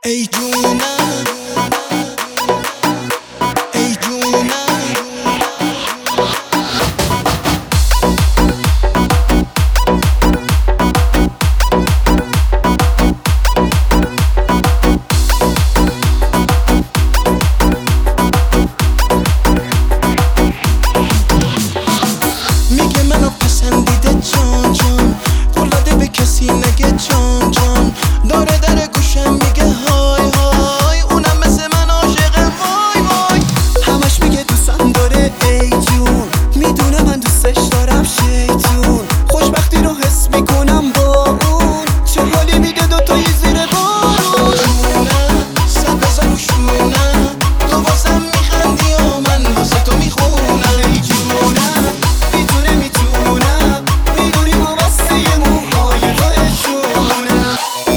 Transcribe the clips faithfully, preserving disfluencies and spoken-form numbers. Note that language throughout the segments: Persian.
ای جونم ای جونم میگه منو پسندیده جان جان، قول داده به کسی نگه جان جان. داره در گوشم میگه های های، اونم مثل من عاشقه وای وای. همش میگه دوستم داره ای جون، میدونه من دوستش دارم شیطون. خوشبختی رو حس میکنم با اون، چه حالی میده دوتایی زیر بارون. جونم صد بزن و شونم، تو واسم میخندی و من واسه تو میخونم. ای جونم میدونه میتونم، میدونی وابسته موهای تو عشقونم.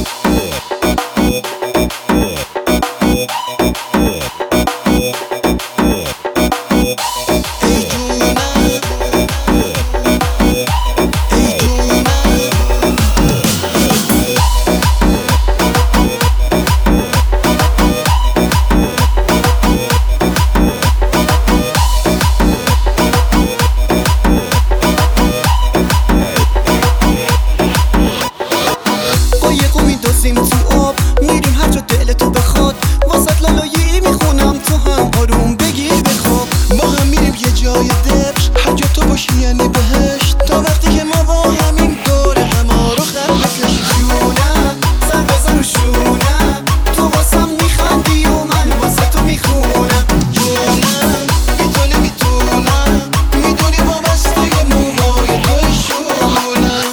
میدازیم تو آب، میریم هر جا دلتو بخواد. واسط لالایی میخونم، تو هم آروم بگیر بخواب. ما هم میریم یه جای دبش، هر جا تو باشی یعنی بهشت. تا وقتی که ما با همین دور هما رو خط بکش. جونم سر بزن و شونم، تو واسم میخندی و من واسه تو میخونم. جونم میتونی میتونم، میدونی وابسته موهای تو شونم.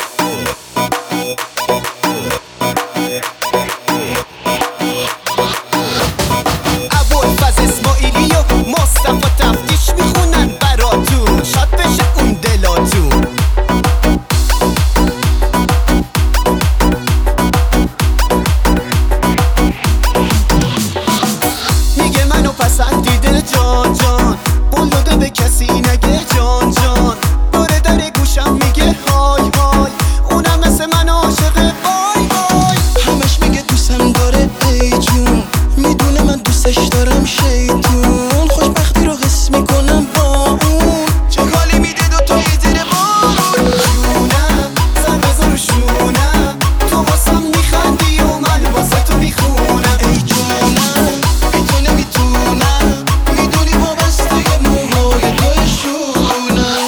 ابوالفضل اسماعیلی و مصطفی تفتیش میخونن براتون، شاد بشه اون دلاتون. میگه منو پسندیده جان جان، قول داده به کسی نگه جان جان. داره در گوشم میگه های های، اونم مثل من عاشقه وای وای. همش میگه دوستم داره ای جون، میدونه من دوستش دارم شیطون. خوشبختی رو حس میکنم با اون، چه حالی میده دوتایی زیر بارون. جونم سر بزن و شونم، تو واسم میخندی و من واسه تو میخونم. ای جونم میتونه میتونم، میدونی وابسته موهای تو شونم.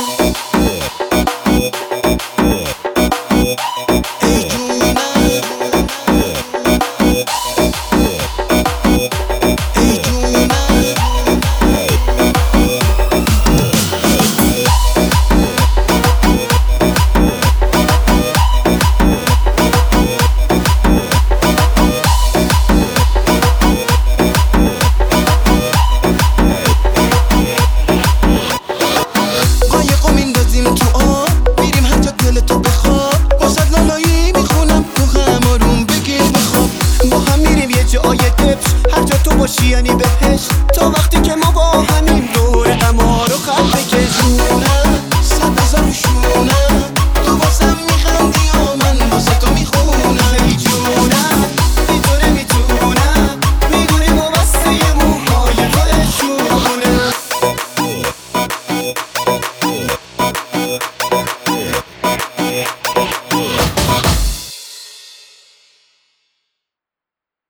ای جونم قایقو میندازیم تو آب، میریم هر جا دلتو بخواد. واسط لالایی میخونم، تو هم آروم بگیر بخواب. با هم میریم یه جای دبش، هر جا تو باشی یعنی بهش. تا وقتی که ما